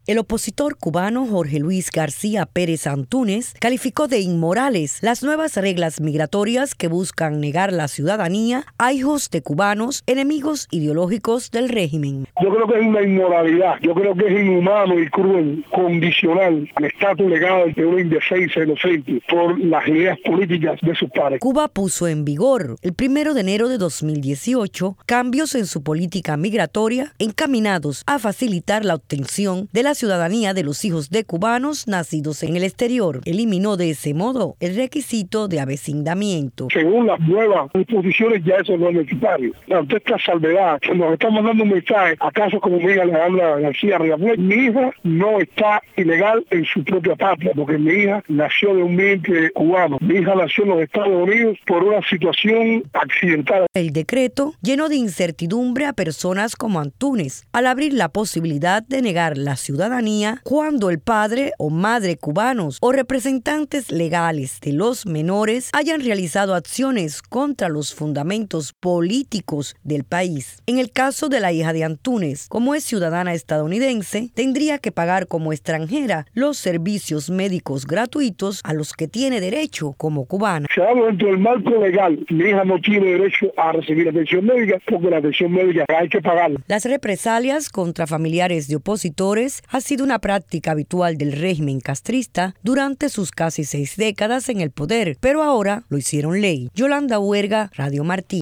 El opositor cubano Jorge Luis García Pérez Antúnez calificó de inmorales las nuevas reglas migratorias que buscan negar la ciudadanía a hijos de cubanos enemigos ideológicos del régimen. Yo creo que es una inmoralidad, yo creo que es inhumano y cruel, condicional al estatus legal de una indefensa inocente por las ideas políticas de sus padres. Cuba puso en vigor el 1 de enero de 2018 cambios en su política migratoria encaminados a facilitar la obtención de la ciudadanía de los hijos de cubanos nacidos en el exterior. Eliminó de ese modo el requisito de avecindamiento. Según las nuevas disposiciones ya eso no es necesario. Ante esta salvedad, nos está mandando un mensaje, acaso como mi hija Alejandra García Reyes, mi hija no está ilegal en su propia patria, porque mi hija nació de un vientre cubano. Mi hija nació en los Estados Unidos por una situación accidental. El decreto llenó de incertidumbre a personas como Antúnez al abrir la posibilidad de negar la ciudadanía cuando el padre o madre cubanos o representantes legales de los menores hayan realizado acciones contra los fundamentos políticos del país. En el caso de la hija de Antúnez, como es ciudadana estadounidense, tendría que pagar como extranjera los servicios médicos gratuitos a los que tiene derecho como cubana. Se habla dentro del marco legal. Mi hija no tiene derecho a recibir atención médica porque la atención médica hay que pagarla. Las represalias contra familiares de opositores ha sido una práctica habitual del régimen castrista durante sus casi 6 décadas en el poder, pero ahora lo hicieron ley. Yolanda Huerga, Radio Martí.